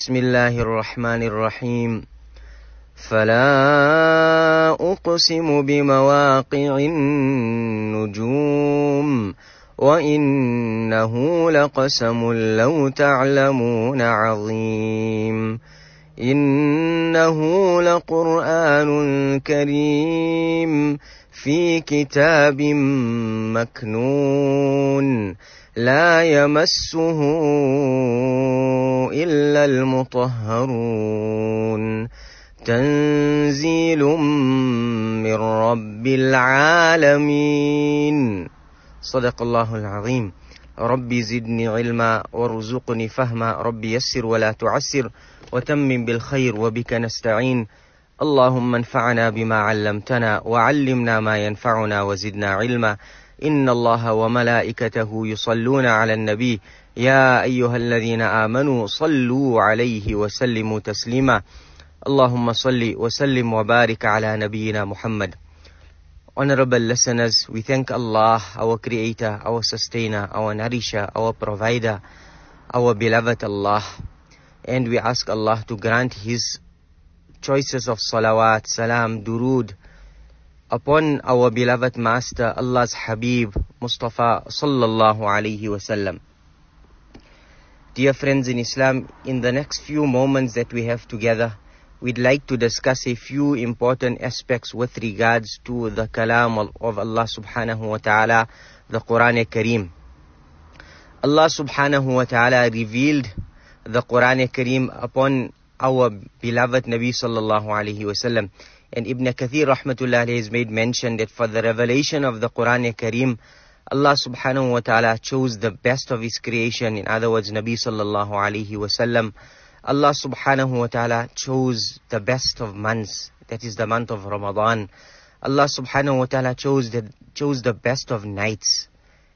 بسم الله الرحمن الرحيم فلا أقسم بمواقع النجوم وإنه لقسم لو تعلمون عظيم إنه لقرآن كريم في كتاب مكنون لا يمسه إلا المطهرون تنزيل من رب العالمين صدق الله العظيم ربي زدني علما وارزقني فهما ربي يسر ولا تعسر وتمم بالخير وبك نستعين اللهم انفعنا بما علمتنا وعلمنا ما ينفعنا وزدنا علما إن الله وملائكته يصلون على النبي يا أيها الذين آمنوا صلوا عليه وسلموا تسليما اللهم صل وسلم وبارك على نبينا محمد. Honorable listeners, we thank Allah, our Creator, our Sustainer, our Nourisher, our Provider, our beloved Allah, and we ask Allah to grant His choices of salawat, salam, durood upon our beloved Master, Allah's Habib, Mustafa sallallahu alayhi wasallam. Dear friends in Islam, in the next few moments that we have together, we'd like to discuss a few important aspects with regards to the kalam of Allah subhanahu wa ta'ala, the Quran Kareem. Allah subhanahu wa ta'ala revealed the Quran Kareem upon our beloved Nabi sallallahu alayhi wasallam. And Ibn Kathir rahmatullah alayhi has made mention that for the revelation of the Quran Kareem, Allah subhanahu wa ta'ala chose the best of His creation. In other words, Nabi sallallahu alayhi wasallam. Allah subhanahu wa ta'ala chose the best of months, that is the month of Ramadan. Allah subhanahu wa ta'ala chose the best of nights,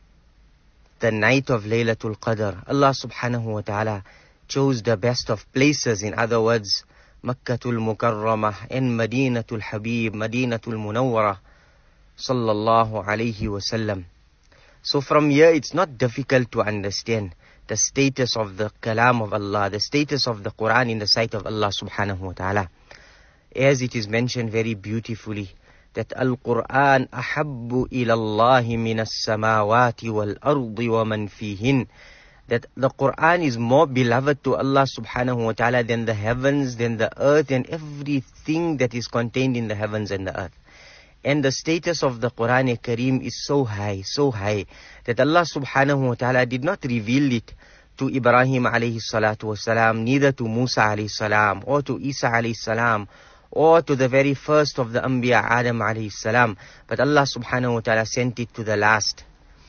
the night of Laylatul Qadr. Allah subhanahu wa ta'ala chose the best of places, in other words, Makkatul Mukarramah and Madinatul Habib, Madinatul Munawwarah, sallallahu alayhi wasallam. So from here it's not difficult to understand the status of the kalam of Allah, the status of the Quran in the sight of Allah subhanahu wa ta'ala. As it is mentioned very beautifully, that Al-Quran ahabbu ila Allahi minas samawati wal ardi wa man fihin, that the Quran is more beloved to Allah subhanahu wa ta'ala than the heavens, than the earth, and everything that is contained in the heavens and the earth. And the status of the Quran Kareem is so high, that Allah subhanahu wa ta'ala did not reveal it to Ibrahim alayhi salatu wasalam, neither to Musa alayhi salam, or to Isa alayhi salam, or to the very first of the Anbiya, Adam alayhi salam, but Allah subhanahu wa ta'ala sent it to the last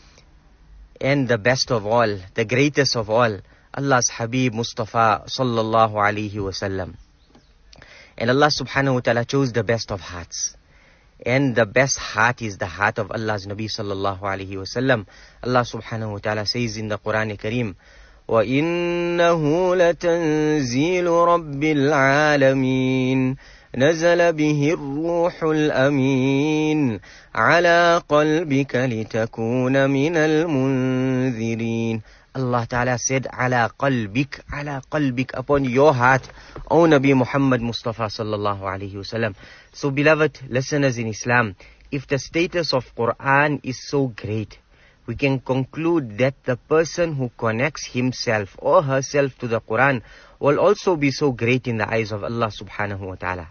and the best of all, the greatest of all, Allah's Habib Mustafa sallallahu alayhi wasallam. And Allah subhanahu wa ta'ala chose the best of hearts. And the best heart is the heart of Allah's Nabi sallallahu alayhi wasallam. Allah subhanahu wa ta'ala says in the Quran Kareem, وَإِنَّهُ لَتَنزِيلُ رَبِّ الْعَالَمِينَ نزل به الروح الأمين على قلبك لتكون من المنذرين. Allah Ta'ala said, على قلبك, upon your heart, O Nabi Muhammad Mustafa sallallahu alayhi wasallam. So beloved listeners in Islam, if the status of Quran is so great, we can conclude that the person who connects himself or herself to the Quran will also be so great in the eyes of Allah subhanahu wa ta'ala.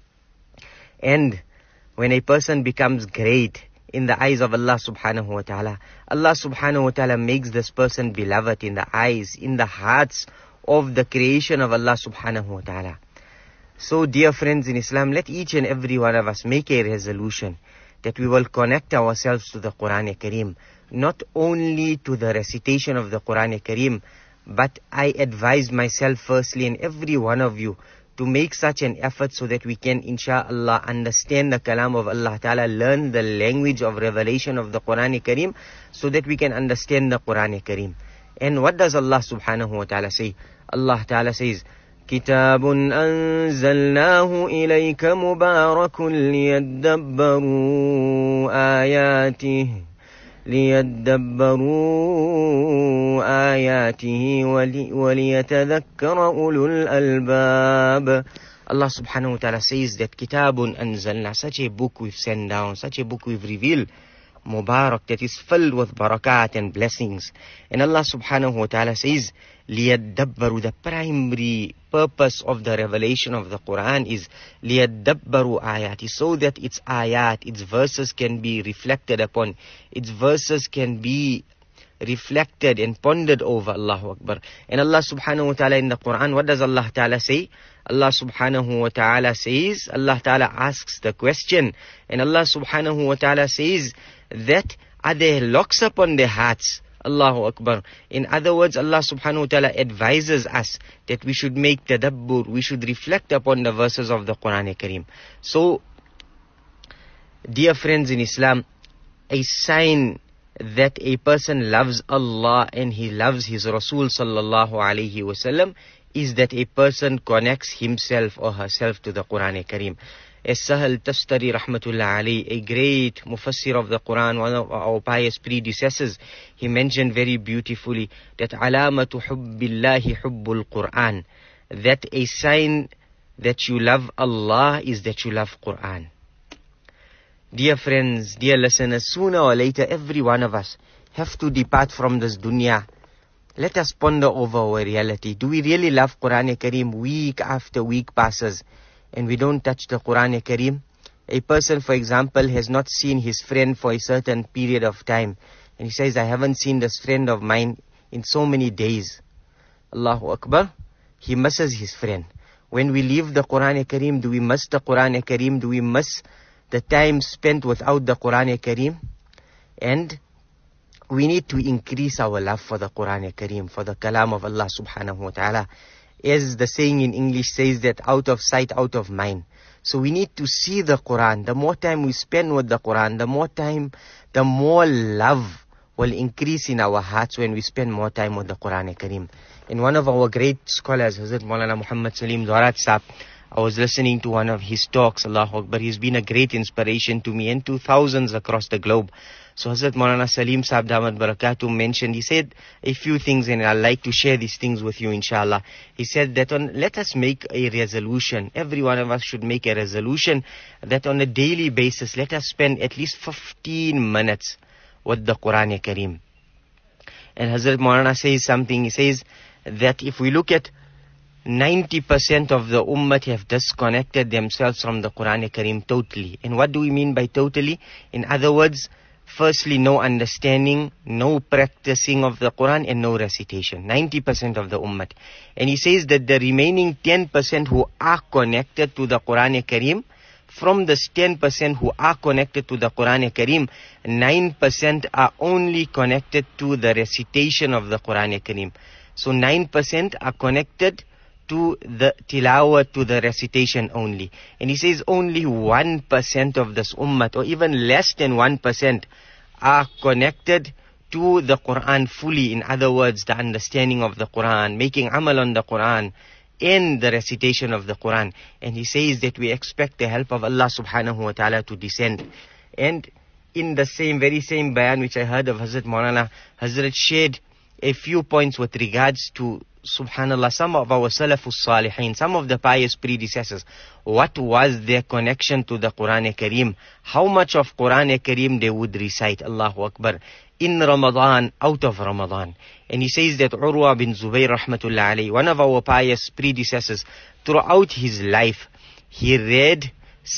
And when a person becomes great in the eyes of Allah subhanahu wa ta'ala, Allah subhanahu wa ta'ala makes this person beloved in the eyes, in the hearts of the creation of Allah subhanahu wa ta'ala. So dear friends in Islam, let each and every one of us make a resolution that we will connect ourselves to the Quran Kareem, not only to the recitation of the Quran Kareem, but I advise myself firstly and every one of you to make such an effort so that we can, insha'Allah, understand the kalam of Allah Ta'ala, learn the language of revelation of the Quran Kareem, so that we can understand the Quran Kareem. And what does Allah subhanahu wa ta'ala say? Allah Ta'ala says, كتاب أنزلناه إليك مبارك ليدبروا آياته ليدبروا آياته وليتذكر أولو الألباب. Allah subhanahu wa ta'ala says that Kitabun anzalna, such a book we've sent down, such a book we've revealed, Mubarak, that is filled with barakat and blessings. And Allah subhanahu wa ta'ala says, liyadabbaru, the primary purpose of the revelation of the Quran is liyadabbaru ayati, so that its ayat, its verses can be reflected upon, its verses can be reflected and pondered over. Allahu Akbar. And Allah subhanahu wa ta'ala in the Quran, what does Allah ta'ala say? Allah subhanahu wa ta'ala says, Allah ta'ala asks the question, and Allah subhanahu wa ta'ala says that are there locks upon their hearts? Allahu Akbar. In other words, Allah subhanahu wa ta'ala advises us that we should make tadabbur, we should reflect upon the verses of the Quran Kareem. So, dear friends in Islam, a sign that a person loves Allah and he loves his Rasul sallallahu alayhi wasallam is that a person connects himself or herself to the Quran Kareem. As Sahal Tustari rahmatullah alayhi, a great mufassir of the Quran, one of our pious predecessors, he mentioned very beautifully that alamatu hubbillahi hubbul Quran, that a sign that you love Allah is that you love Quran. Dear friends, dear listeners, sooner or later every one of us have to depart from this dunya. Let us ponder over our reality. Do we really love Quran Kareem? Week after week passes and we don't touch the Quran Kareem. A person, for example, has not seen his friend for a certain period of time, and he says, I haven't seen this friend of mine in so many days. Allahu Akbar. He misses his friend. When we leave the Quran Kareem, do we miss the Quran Kareem? Do we miss the time spent without the Quran Kareem? And we need to increase our love for the Quran Kareem, for the kalam of Allah subhanahu wa ta'ala. As the saying in English says, that out of sight, out of mind. So we need to see the Quran. The more time we spend with the Quran, the more love will increase in our hearts when we spend more time with the Quran Kareem. And one of our great scholars, Hazrat Maulana Muhammad Salim Dwarat Sahab, I was listening to one of his talks, Allahu Akbar. He's been a great inspiration to me and to thousands across the globe. So Hazrat Maulana Salim Sahab Damat Barakatuh mentioned, he said a few things, and I'd like to share these things with you inshallah. He said that let us make a resolution. Every one of us should make a resolution that on a daily basis, let us spend at least 15 minutes with the Quran Kareem. And Hazrat Maulana says something, he says that if we look at 90% of the ummah have disconnected themselves from the Quran Kareem totally. And what do we mean by totally? In other words, firstly, no understanding, no practicing of the Quran, and no recitation. 90% of the ummah. And he says that the remaining 10% who are connected to the Quran Kareem, from this 10% who are connected to the Quran Kareem, 9% are only connected to the recitation of the Quran Kareem. So 9% are connected to the tilawah, to the recitation only. And he says only 1% of this ummah, or even less than 1%, are connected to the Quran fully. In other words, the understanding of the Quran, making amal on the Quran, and the recitation of the Quran. And he says that we expect the help of Allah subhanahu wa ta'ala to descend. And in the very same bayan which I heard of Hazrat Maulana, Hazrat shared a few points with regards to, subhanallah, some of our Salafus Salihin, some of the pious predecessors. What was their connection to the Quran Kareem? How much of Quran Kareem they would recite, Allahu Akbar, in Ramadan, out of Ramadan. And he says that Urwa bin Zubayr rahmatullah alayhi, one of our pious predecessors, throughout his life, he read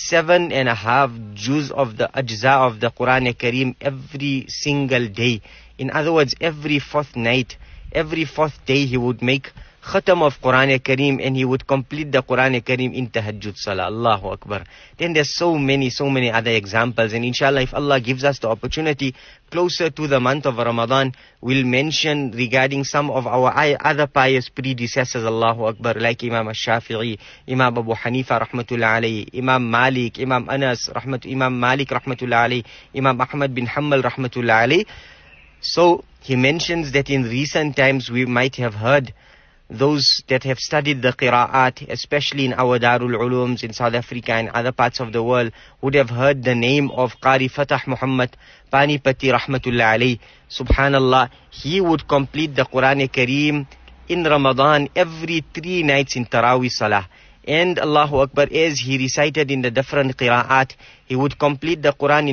7.5 juz of the ajza of the Quran Kareem every single day. In other words, every fourth night, every fourth day he would make khatam of Quran Kareem, and he would complete the Quran Kareem in tahajjud salah. Allahu Akbar. Then there's so many other examples, and inshallah, if Allah gives us the opportunity closer to the month of Ramadan, we'll mention regarding some of our other pious predecessors, Allahu Akbar, like Imam Al-Shafi'i, Imam Abu Hanifa rahmatullah alayhi, Imam Malik, Imam Anas, Imam Malik rahmatullah alayhi, Imam Ahmad bin Hanbal rahmatullah alayhi. So he mentions that in recent times we might have heard those that have studied the qira'at, especially in our Darul Ulums in South Africa and other parts of the world, would have heard the name of Qari Fatah Muhammad Panipati Rahmatullah alayh. Subhanallah, he would complete the Quran-e-Kareem in Ramadan every 3 nights in Taraweeh Salah. And Allahu Akbar, as he recited in the different qira'at, he would complete the Quran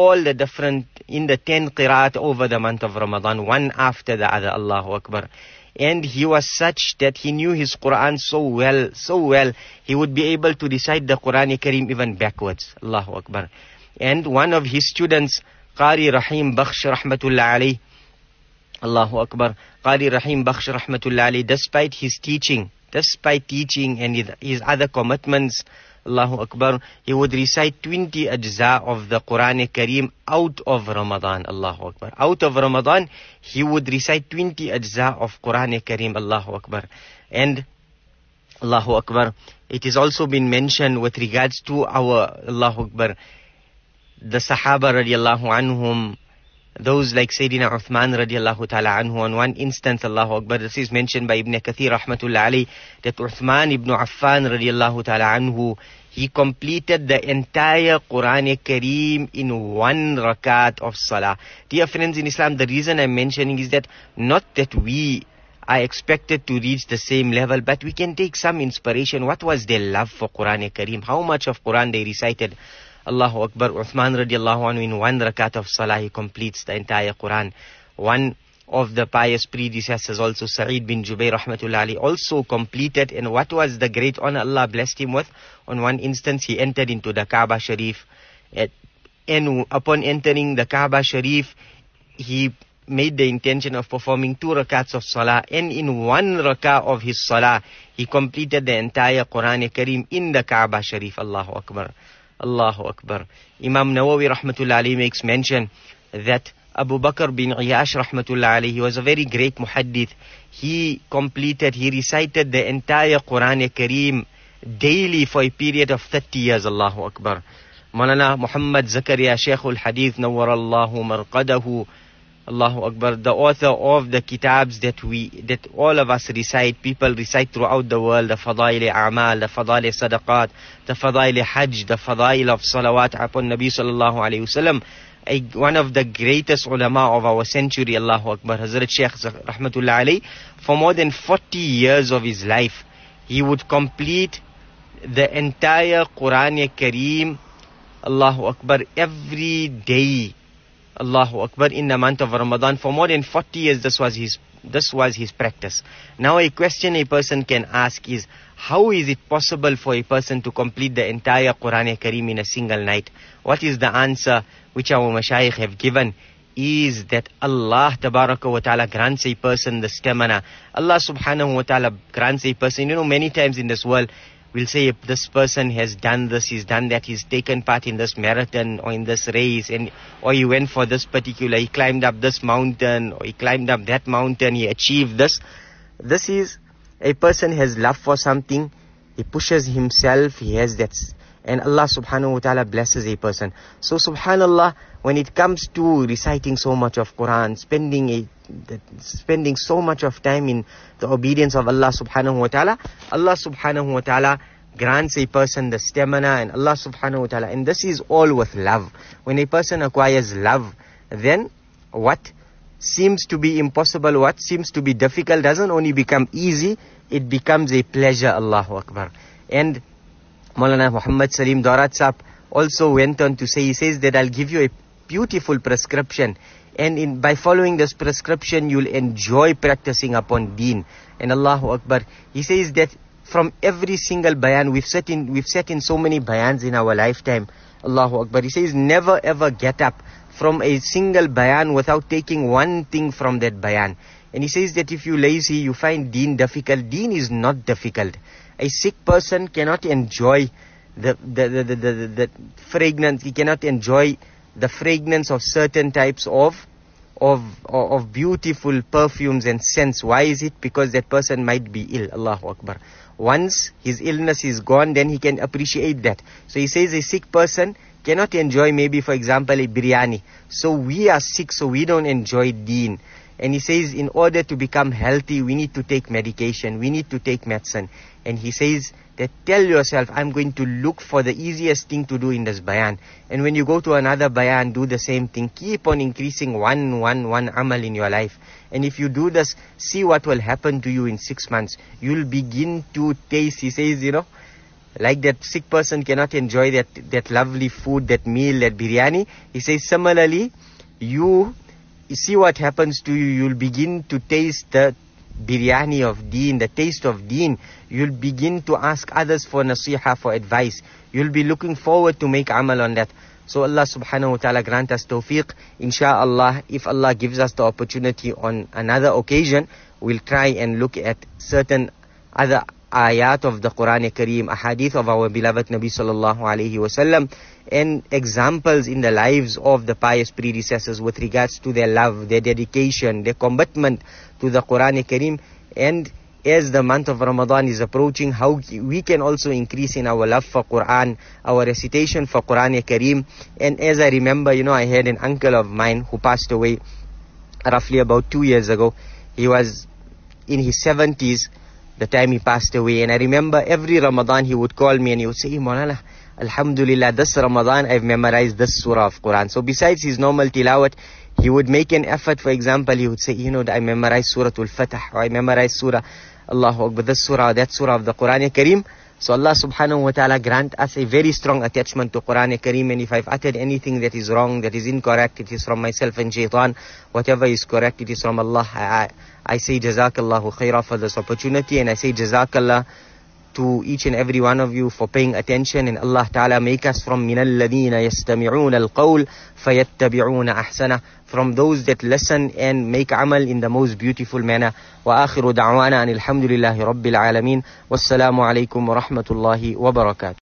in the 10 qira'at over the month of Ramadan, one after the other. Allahu Akbar. And he was such that he knew his Quran so well, he would be able to recite the Quran-e-Kareem even backwards. Allahu Akbar. And one of his students, Qari Rahim Bakhsh Rahmatullah alayh, Allahu Akbar, Qari Rahim Bakhsh Rahmatullah alayh, despite teaching and his other commitments, Allahu Akbar, he would recite 20 ajza of the Quran-e-Kareem out of Ramadan. Allahu Akbar. Out of Ramadan, he would recite 20 ajza of Quran-e-Kareem. Allahu Akbar. And Allahu Akbar, it has also been mentioned with regards to our, Allahu Akbar, the Sahaba radiallahu anhum, those like Sayyidina Uthman radiallahu ta'ala anhu. On one instance, Allahu Akbar, this is mentioned by Ibn Kathir rahmatullah alayh, that Uthman ibn Affan radiallahu ta'ala anhu, he completed the entire Quran-e-Kareem in 1 rakat of salah. Dear friends in Islam, the reason I'm mentioning is that not that we are expected to reach the same level, but we can take some inspiration. What was their love for Quran-e-Kareem? How much of Quran they recited? Allahu Akbar. Uthman radiallahu anhu, in 1 rakat of salah, he completes the entire Quran. One of the pious predecessors also, Sa'id bin Jubayr rahmatullah alayhi, also completed. And what was the great honor Allah blessed him with? On one instance, he entered into the Kaaba Sharif. And upon entering the Kaaba Sharif, he made the intention of performing 2 rakats of salah. And in 1 rakah of his salah, he completed the entire Quran-e-Kareem in the Kaaba Sharif. Allahu Akbar. Allahu Akbar. Imam Nawawi rahmatullah alayhi makes mention that Abu Bakr bin Iyash rahmatullah alayhi, he was a very great muhaddith. He recited the entire Quran-e-Kareem daily for a period of 30 years. Allahu Akbar. Maulana Muhammad Zakaria Shaykhul Hadith Nawwarallahu Marqadahu, Allahu Akbar, the author of the kitabs that all of us recite, people recite throughout the world, the Fadail A'mal, the Fadail Sadaqat, the Fadail Hajj, the Fadail of Salawat upon Nabi Sallallahu Alaihi Wasallam. One of the greatest ulama of our century, Allahu Akbar, Hazrat Shaykh Rahmatullah Alayh, for more than 40 years of his life, he would complete the entire Quran-e-Kareem, Allahu Akbar, every day. Allahu Akbar, in the month of Ramadan. For more than 40 years, this was his practice. Now a question a person can ask is, how is it possible for a person to complete the entire Quran-e-Kareem in a single night? What is the answer which our mashayikh have given? Is that Allah tabaraka wa ta'ala grants a person the stamina. Allah subhanahu wa ta'ala grants a person, many times in this world, we'll say if this person has done this, he's done that, he's taken part in this marathon or in this race, or he went for this particular, he climbed up this mountain, or he climbed up that mountain, he achieved this. This is, a person has love for something, he pushes himself, he has that, and Allah subhanahu wa ta'ala blesses a person. So subhanallah, when it comes to reciting so much of Quran, spending so much of time in the obedience of Allah subhanahu wa ta'ala, Allah subhanahu wa ta'ala grants a person the stamina, and Allah subhanahu wa ta'ala, and this is all with love. When a person acquires love, then what seems to be impossible, what seems to be difficult, doesn't only become easy, it becomes a pleasure. Allahu Akbar. And Maulana Muhammad Salim Daurat Sahab also went on to say, he says that I'll give you a beautiful prescription, and by following this prescription, you'll enjoy practicing upon deen. And Allahu Akbar, he says that from every single bayan, we've sat in so many bayans in our lifetime. Allahu Akbar. He says, never ever get up from a single bayan without taking one thing from that bayan. And he says that if you're lazy, you find deen difficult. Deen is not difficult. A sick person cannot enjoy the fragrance. He cannot enjoy the fragrance of certain types of beautiful perfumes and scents. Why is it? Because that person might be ill. Allahu Akbar. Once his illness is gone, then he can appreciate that. So he says a sick person cannot enjoy, maybe for example, a biryani. So we are sick, so we don't enjoy deen. And he says, in order to become healthy, we need to take medication, we need to take medicine. And he says that tell yourself, I'm going to look for the easiest thing to do in this bayan. And when you go to another bayan, do the same thing. Keep on increasing one amal in your life. And if you do this, see what will happen to you in 6 months. You'll begin to taste, he says, like that sick person cannot enjoy that lovely food, that meal, that biryani. He says, similarly, you see what happens to you. You'll begin to taste the biryani of deen, the taste of deen. You'll begin to ask others for nasiha, for advice. You'll be looking forward to make amal on that. So Allah subhanahu wa ta'ala grant us tawfiq. Insha'Allah, if Allah gives us the opportunity on another occasion, we'll try and look at certain other ayat of the Quran Kareem, ahadith of our beloved Nabi sallallahu alayhi wasallam, and examples in the lives of the pious predecessors with regards to their love, their dedication, their commitment to the Quran Kareem. And as the month of Ramadan is approaching, how we can also increase in our love for Quran, our recitation for Quran Kareem. And as I remember, I had an uncle of mine who passed away roughly about 2 years ago. He was in his 70s the time he passed away. And I remember every Ramadan he would call me and he would say, Maulana, Alhamdulillah, this Ramadan I've memorized this surah of Quran. So besides his normal tilawat, he would make an effort. For example, he would say, I memorized Surah Al-Fatah, or I memorized Surah Allahu Akbar, this surah, that surah of the Quran Kareem. So Allah subhanahu wa ta'ala grant us a very strong attachment to Quran Kareem. And if I've uttered anything that is wrong, that is incorrect, it is from myself and shaitan. Whatever is correct, it is from Allah. I say Jazakallahu khairah for this opportunity, and I say Jazakallah to each and every one of you for paying attention. And Allah Ta'ala make us from مِنَ الَّذِينَ يَسْتَمِعُونَ الْقَوْلِ فَيَتَّبِعُونَ أَحْسَنَهُ, from those that listen and make amal in the most beautiful manner. وآخر دعوانا أن الحمد لله رب العالمين والسلام عليكم ورحمة الله وبركاته.